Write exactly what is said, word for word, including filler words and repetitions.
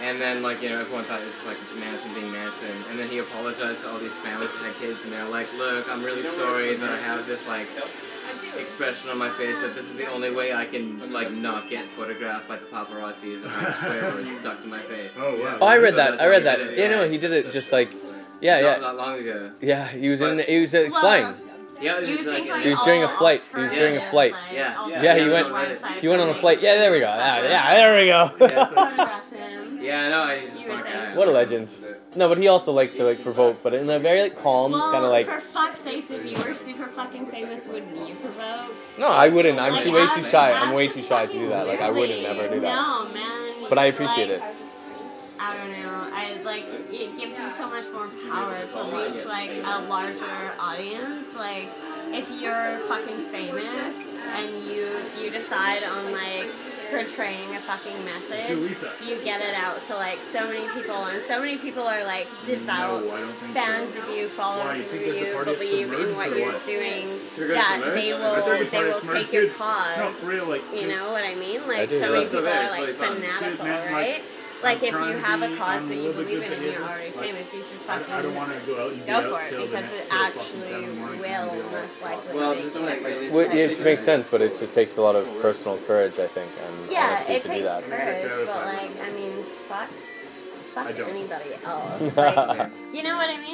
And then, like, you know, everyone thought it was just, like, Manson being Manson. And then he apologized to all these families and their kids, and they're like, look, I'm really sorry that I have this, like, expression on my face, but this is the only way I can, like, not get photographed by the paparazzis and have swear words stuck to my face. Oh, wow. Oh, I read So that. that's I why read he that. did it, Yeah, yeah. no, he did it just like, yeah, Not, yeah. not long ago. Yeah, he was in, But- he was uh, flying. Yeah, it You was like... think, like, He was during a all flight. He was during a alternative, flight. like, Yeah. alternative Yeah, he Yeah, went, websites he went on a and flight. Yeah, there we go. Yeah, yeah, there we go. Yeah. photograph him. Yeah, I know, he's just You would smart think. guy. What a legend. No, but he also likes to like provoke, but in a very like calm, Well, kind of like. for fuck's sakes, if you were super fucking famous, wouldn't you provoke? No, I wouldn't. I'm Like, too way too as- shy. as I'm way too shy to do that. Like I wouldn't really- never do that. No, man. But I you, appreciate like, it. I don't know. I like it gives you so much more power to reach like a larger audience. Like if you're fucking famous and you you decide on like portraying a fucking message, you get it out to like so many people, and so many people are like devout No, I don't think fans so. of you, Why, followers you of think there's a you, party of believe in Submerged what or you're what? doing, Should we go that Submerged? they I thought will you they party will of take Submerged, your dude. No, cause. for real, like, You just- know what I mean? Like do, so yeah. many Let's go people there, are it's like really fun. fanatical, Dude, man, like, right? Like I'm if you trying to have a be cause on that a you little bit believe good in and you're behavior. already Like, famous, you should I, fucking I don't want to go out and be go out for it till the because next, it till fucking actually seven in the morning will and be like, most likely Well, make just a like, difference. really- Well, it makes sense, but it, it takes a lot of personal courage, I think, and Yeah, honesty it to do takes that. courage, but like, I mean, fuck, I fuck don't. anybody else. Like, Okay. you know what I mean?